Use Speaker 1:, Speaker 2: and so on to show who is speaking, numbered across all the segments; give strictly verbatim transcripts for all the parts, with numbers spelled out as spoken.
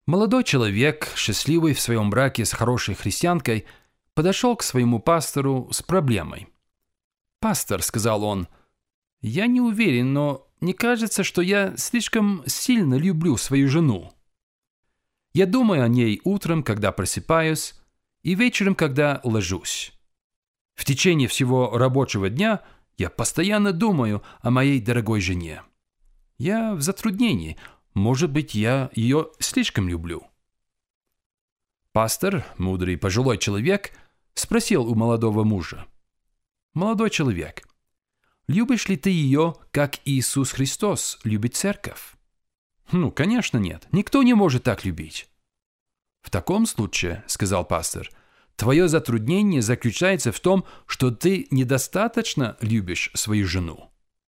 Speaker 1: Молодой человек, счастливый в своем браке с хорошей христианкой, подошел к своему пастору с проблемой. «Пастор», — сказал он, — «я не уверен, но мне кажется, что я слишком сильно люблю свою жену. Я думаю о ней утром, когда просыпаюсь, и вечером, когда ложусь. В течение всего рабочего дня я постоянно думаю о моей дорогой жене. Я в затруднении. Может быть, я ее слишком люблю». Пастор, мудрый пожилой человек, спросил у молодого мужа: «Молодой человек, любишь ли ты ее, как Иисус Христос любит церковь?» «Ну, конечно, нет. Никто не может так любить». «В таком случае, — сказал пастор, — твое затруднение заключается в том, что ты недостаточно любишь свою жену».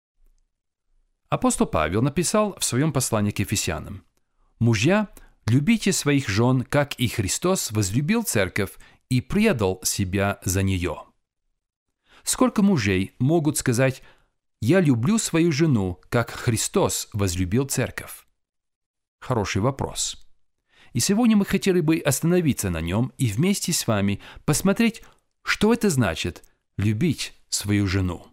Speaker 1: Апостол Павел написал в своем послании к Ефесянам: «Мужья, любите своих жен, как и Христос возлюбил церковь и предал себя за нее». Сколько мужей могут сказать: «Я люблю свою жену, как Христос возлюбил церковь»? Хороший вопрос. И сегодня мы хотели бы остановиться на нем и вместе с вами посмотреть, что это значит любить свою жену.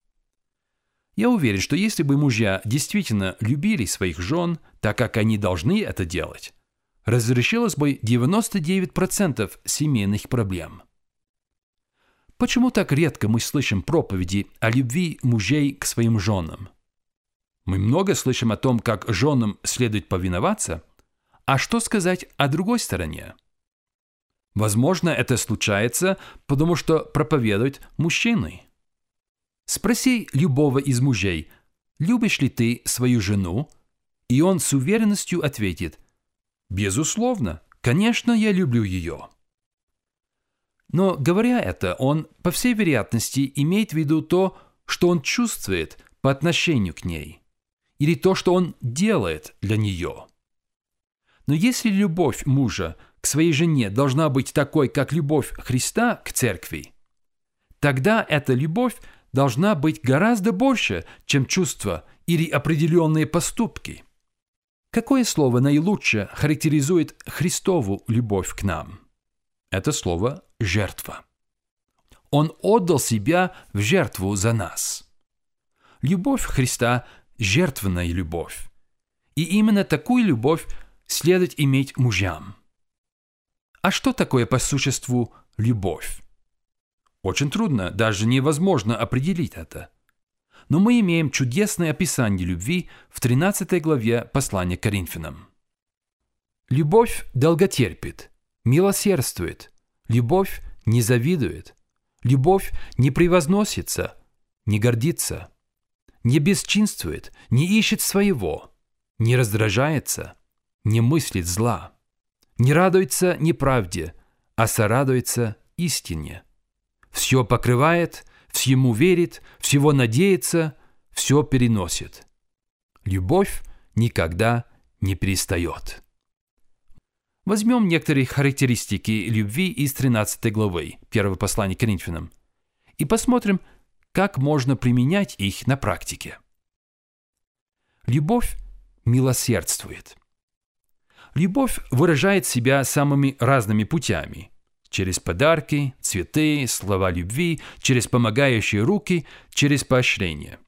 Speaker 1: Я уверен, что если бы мужья действительно любили своих жен, так как они должны это делать, разрешилось бы девяносто девять процентов семейных проблем. Почему так редко мы слышим проповеди о любви мужей к своим женам? Мы много слышим о том, как женам следует повиноваться, а что сказать о другой стороне? Возможно, это случается, потому что проповедуют мужчины. Спроси любого из мужей: «Любишь ли ты свою жену?» И он с уверенностью ответит: «Безусловно, конечно, я люблю ее». Но, говоря это, он, по всей вероятности, имеет в виду то, что он чувствует по отношению к ней, или то, что он делает для нее. Но если любовь мужа к своей жене должна быть такой, как любовь Христа к церкви, тогда эта любовь должна быть гораздо больше, чем чувства или определенные поступки. Какое слово наилучше характеризует Христову любовь к нам? Это слово «жертва». Он отдал себя в жертву за нас. Любовь Христа – жертвенная любовь. И именно такую любовь следует иметь мужьям. А что такое по существу любовь? Очень трудно, даже невозможно определить это. Но мы имеем чудесное описание любви в тринадцатой главе послания к Коринфянам. «Любовь долготерпит, милосердствует, любовь не завидует, любовь не превозносится, не гордится, не бесчинствует, не ищет своего, не раздражается, не мыслит зла, не радуется неправде, а сорадуется истине. Все покрывает, всему верит, всего надеется, все переносит. Любовь никогда не перестает». Возьмем некоторые характеристики любви из тринадцатой главы первого послания к Коринфянам и посмотрим, как можно применять их на практике. Любовь милосердствует. Любовь выражает себя самыми разными путями: через подарки, цветы, слова любви, через помогающие руки, через поощрение.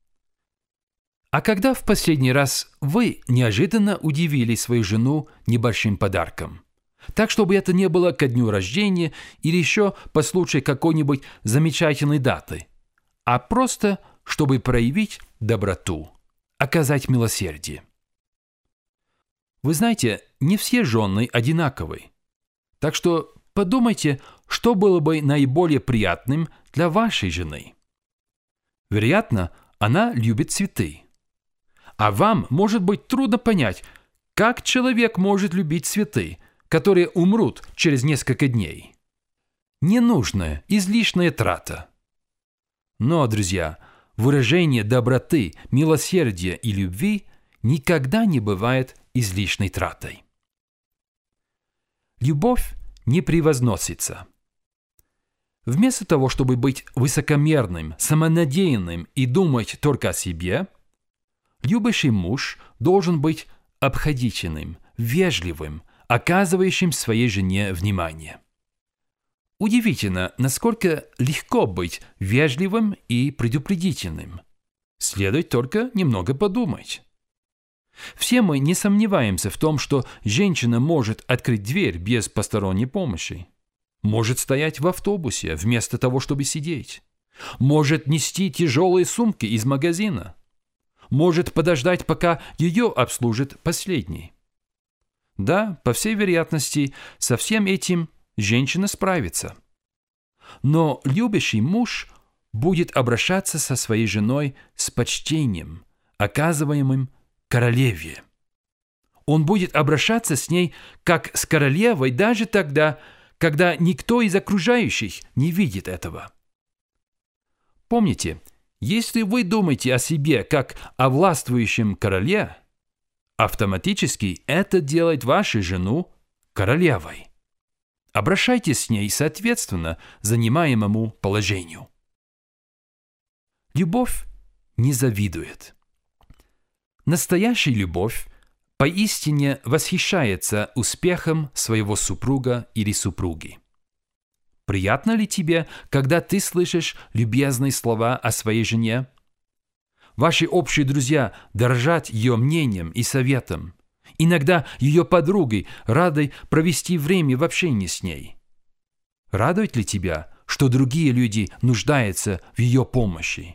Speaker 1: А когда в последний раз вы неожиданно удивили свою жену небольшим подарком? Так, чтобы это не было ко дню рождения или еще по случаю какой-нибудь замечательной даты, а просто, чтобы проявить доброту, оказать милосердие. Вы знаете, не все жены одинаковы. Так что подумайте, что было бы наиболее приятным для вашей жены. Вероятно, она любит цветы. А вам может быть трудно понять, как человек может любить цветы, которые умрут через несколько дней. Ненужная, излишняя трата. Но, друзья, выражение доброты, милосердия и любви никогда не бывает излишней тратой. Любовь не превозносится. Вместо того, чтобы быть высокомерным, самонадеянным и думать только о себе, любящий муж должен быть обходительным, вежливым, оказывающим своей жене внимание. Удивительно, насколько легко быть вежливым и предупредительным. Следует только немного подумать. Все мы не сомневаемся в том, что женщина может открыть дверь без посторонней помощи. Может стоять в автобусе вместо того, чтобы сидеть. Может нести тяжелые сумки из магазина. Может подождать, пока ее обслужит последний. Да, по всей вероятности, со всем этим женщина справится. Но любящий муж будет обращаться со своей женой с почтением, оказываемым королеве. Он будет обращаться с ней как с королевой даже тогда, когда никто из окружающих не видит этого. Помните, если вы думаете о себе как о властвующем короле, автоматически это делает вашу жену королевой. Обращайтесь с ней соответственно занимаемому положению. Любовь не завидует. Настоящая любовь поистине восхищается успехом своего супруга или супруги. Приятно ли тебе, когда ты слышишь любезные слова о своей жене? Ваши общие друзья дорожат ее мнением и советом. Иногда ее подругой, радой провести время в общении с ней. Радует ли тебя, что другие люди нуждаются в ее помощи?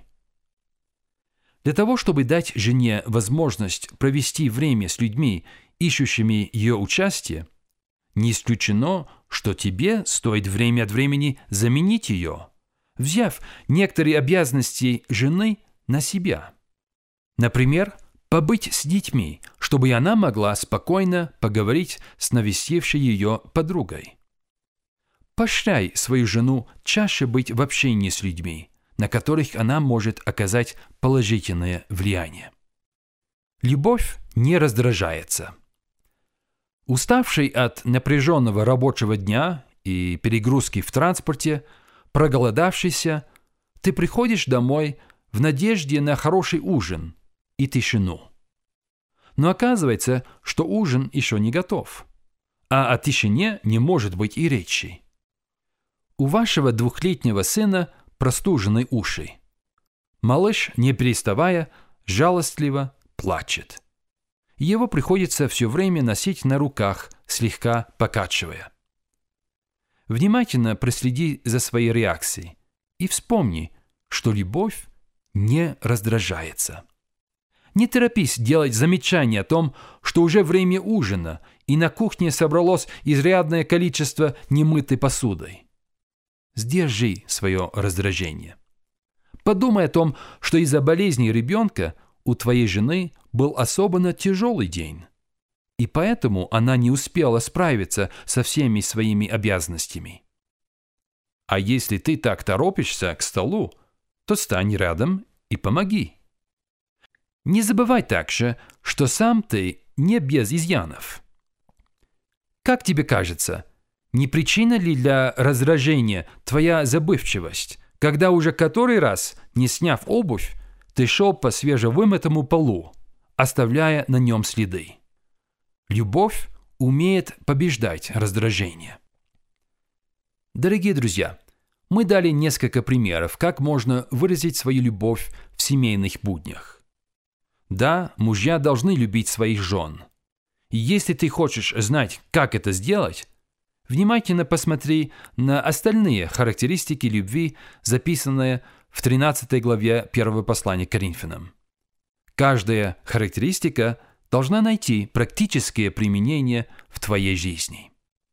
Speaker 1: Для того, чтобы дать жене возможность провести время с людьми, ищущими ее участие, не исключено, что тебе стоит время от времени заменить ее, взяв некоторые обязанности жены на себя. Например, побыть с детьми, чтобы она могла спокойно поговорить с навестившей ее подругой. Поощряй свою жену чаще быть в общении с людьми, на которых она может оказать положительное влияние. Любовь не раздражается. Уставший от напряженного рабочего дня и перегрузки в транспорте, проголодавшийся, ты приходишь домой в надежде на хороший ужин и тишину. Но оказывается, что ужин еще не готов, а о тишине не может быть и речи. У вашего двухлетнего сына простужены уши. Малыш, не переставая, жалостливо плачет. Его приходится все время носить на руках, слегка покачивая. Внимательно проследи за своей реакцией и вспомни, что любовь не раздражается. Не торопись делать замечания о том, что уже время ужина, и на кухне собралось изрядное количество немытой посуды. Сдержи свое раздражение. Подумай о том, что из-за болезни ребенка у твоей жены был особенно тяжелый день, и поэтому она не успела справиться со всеми своими обязанностями. А если ты так торопишься к столу, то стань рядом и помоги. Не забывай также, что сам ты не без изъянов. Как тебе кажется, не причина ли для раздражения твоя забывчивость, когда уже который раз, не сняв обувь, ты шел по свежевымытому полу, оставляя на нем следы? Любовь умеет побеждать раздражение. Дорогие друзья, мы дали несколько примеров, как можно выразить свою любовь в семейных буднях. Да, мужья должны любить своих жен. И если ты хочешь знать, как это сделать, внимательно посмотри на остальные характеристики любви, записанные в тринадцатой главе первого послания к Коринфянам. Каждая характеристика должна найти практическое применение в твоей жизни.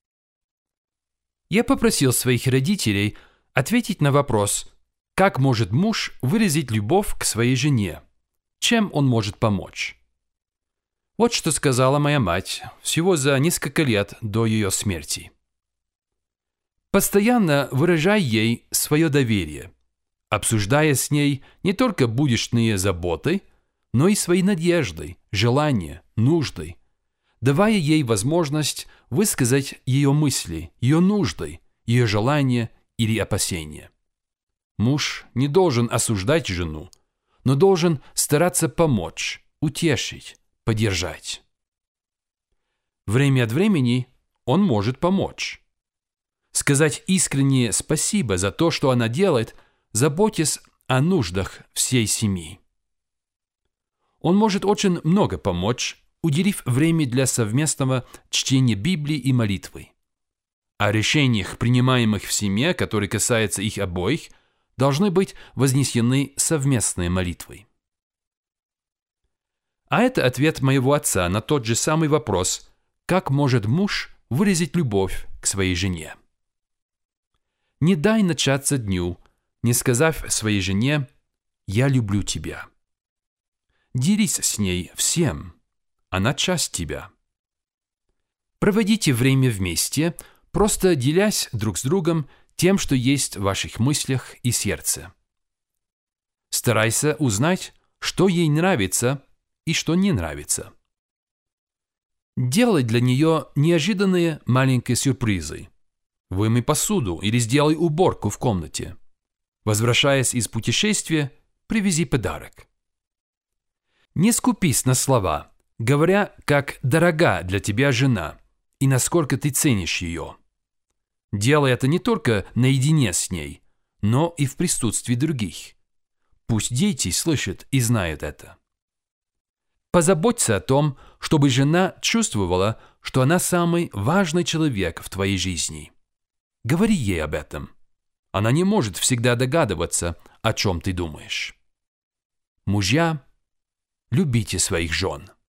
Speaker 1: Я попросил своих родителей ответить на вопрос, как может муж выразить любовь к своей жене, чем он может помочь. Вот что сказала моя мать всего за несколько лет до ее смерти. Постоянно выражай ей свое доверие, обсуждая с ней не только будничные заботы, но и свои надежды, желания, нужды, давая ей возможность высказать ее мысли, ее нужды, ее желания или опасения. Муж не должен осуждать жену, но должен стараться помочь, утешить, поддержать. время от времени он может помочь. Сказать искреннее спасибо за то, что она делает, заботясь о нуждах всей семьи. Он может очень много помочь, уделив время для совместного чтения Библии и молитвы. О решениях, принимаемых в семье, которые касаются их обоих, должны быть вознесены совместной молитвой. А это ответ моего отца на тот же самый вопрос, как может муж выразить любовь к своей жене. Не дай начаться дню, не сказав своей жене «я люблю тебя». Делись с ней всем, она часть тебя. Проводите время вместе, просто делясь друг с другом тем, что есть в ваших мыслях и сердце. Старайся узнать, что ей нравится и что не нравится. Делай для нее неожиданные маленькие сюрпризы. Вымой посуду или сделай уборку в комнате. Возвращаясь из путешествия, привези подарок. Не скупись на слова, говоря, как дорога для тебя жена и насколько ты ценишь ее. Делай это не только наедине с ней, но и в присутствии других. Пусть дети слышат и знают это. Позаботься о том, чтобы жена чувствовала, что она самый важный человек в твоей жизни. Говори ей об этом. Она не может всегда догадываться, о чем ты думаешь. Мужья, любите своих жен.